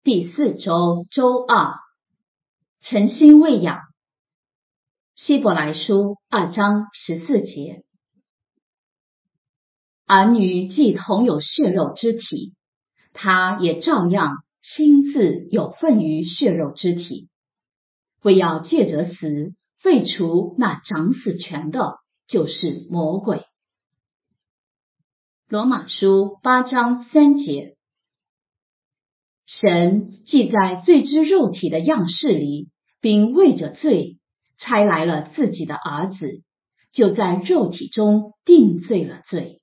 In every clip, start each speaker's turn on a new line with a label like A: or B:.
A: 第4周周2，诚心喂养。希伯来书2章14节。儿女既同有血肉之体，他也照样亲自有份于血肉之体，为要借着死废除那掌死权的，就是魔鬼。罗马书8章3节。神既在罪之肉体的样式里，并为着罪差来了自己的儿子，就在肉体中定罪了罪。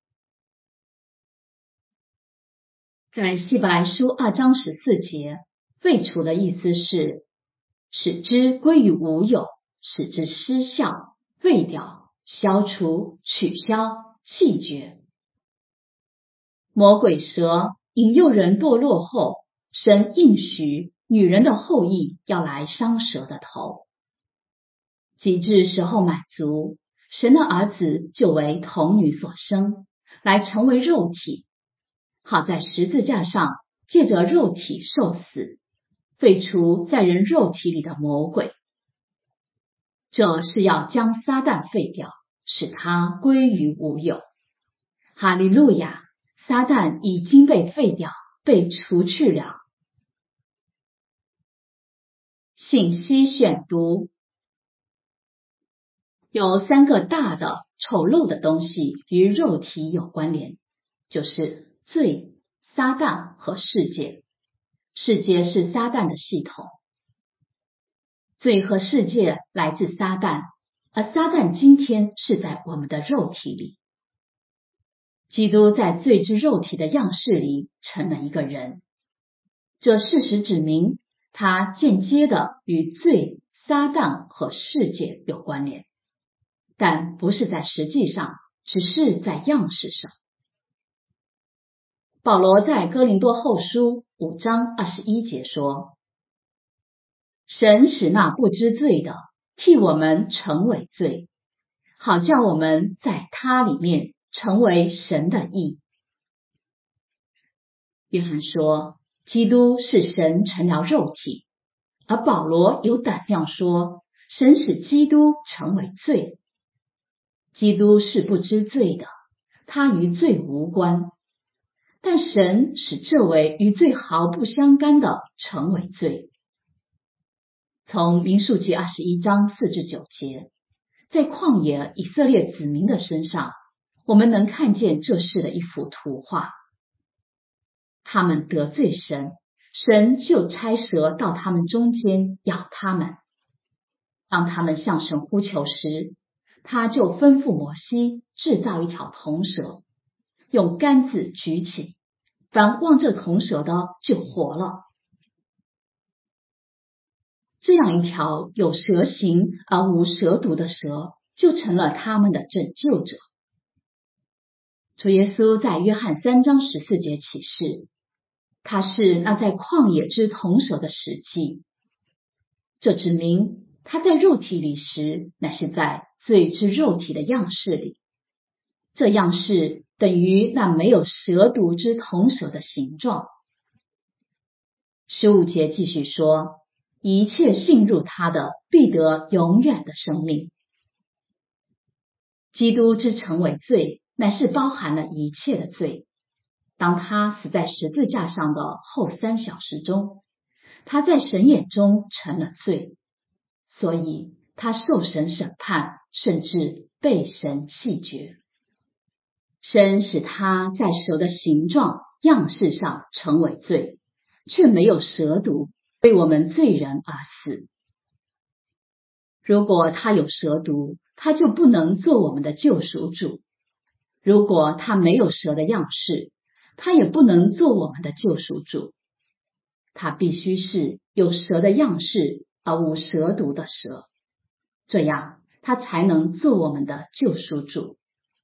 A: 在希伯来书2章14节，废除的意思是使之归于无有，使之失效，废掉，消除，取消，弃绝。魔鬼蛇引诱人堕落后，神应许女人的后裔要来伤蛇的头。及至时候满足，神的儿子就为童女所生，来成为肉体，好在十字架上借着肉体受死，废除在人肉体里的魔鬼。这是要将撒旦废掉，使他归于无有。哈利路亚！撒旦已经被废掉，被除去了。信息选读。有3个大的丑陋的东西与肉体有关联，就是罪、撒旦和世界。世界是撒旦的系统。罪和世界来自撒旦，而撒旦今天是在我们的肉体里。基督在罪之肉体的样式里成了一个人，这事实指明他间接的与罪、撒旦和世界有关联，但不是在实际上，只是在样式上。保罗在哥林多后书5章21节说，神使那不知罪的替我们成为罪，好叫我们在他里面成为神的义。约翰说，基督是神成了肉体，而保罗有胆量说，神使基督成为罪。基督是不知罪的，他与罪无关，但神使这位与罪毫不相干的成为罪。从民数记21章4至9节，在旷野以色列子民的身上，我们能看见这事的一幅图画。他们得罪神，神就差蛇到他们中间咬他们。当他们向神呼求时，他就吩咐摩西制造一条铜蛇，用杆子举起，凡望这铜蛇的就活了。这样一条有蛇形而无蛇毒的蛇，就成了他们的拯救者。主耶稣在约翰3章14节启示，他是那在旷野之铜蛇的实际。这指明他在肉体里时，乃是在罪之肉体的样式里。这样式等于那没有蛇毒之铜蛇的形状。15节继续说，一切信入他的，必得永远的生命。基督之成为罪，乃是包含了一切的罪。当他死在十字架上的后3小时中，他在神眼中成了罪，所以他受神审判，甚至被神弃绝。神使他在蛇的形状样式上成为罪，却没有蛇毒，为我们罪人而死。如果他有蛇毒，他就不能做我们的救赎主；如果他没有蛇的样式，他也不能做我们的救赎主。他必须是有蛇的样式而无蛇毒的蛇，这样他才能做我们的救赎主。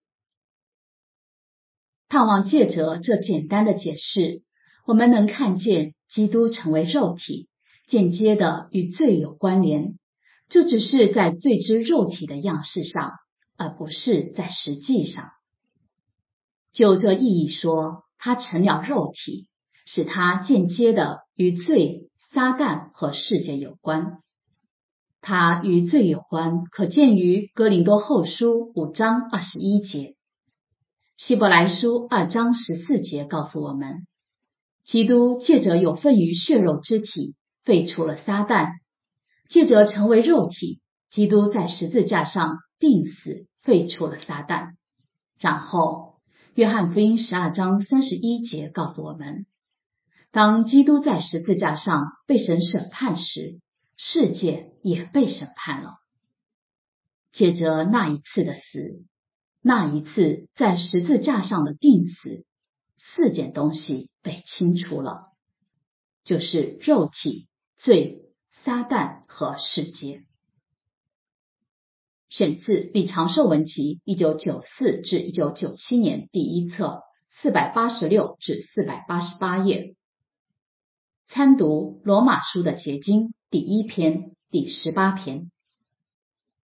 A: 盼望借着这简单的解释，我们能看见基督成为肉体，间接的与罪有关联，这只是在罪之肉体的样式上，而不是在实际上。就这意义说，他成了肉体， 使它间接的与罪、撒旦和世界有关。它与罪有关，可见于哥林多后书5章21节。希伯来书2章14节告诉我们，基督借着有份于血肉之体废除了撒旦，借着成为肉体，基督在十字架上钉死废除了撒旦。然后约翰福音12章31节告诉我们，当基督在十字架上被神审判时，世界也被审判了。借着那一次的死，那一次在十字架上的钉死，4件东西被清除了，就是肉体、罪、撒旦和世界。选自《李长寿文集》1994至1997年第1册486至488页。参读罗马书的结晶第1篇第18篇。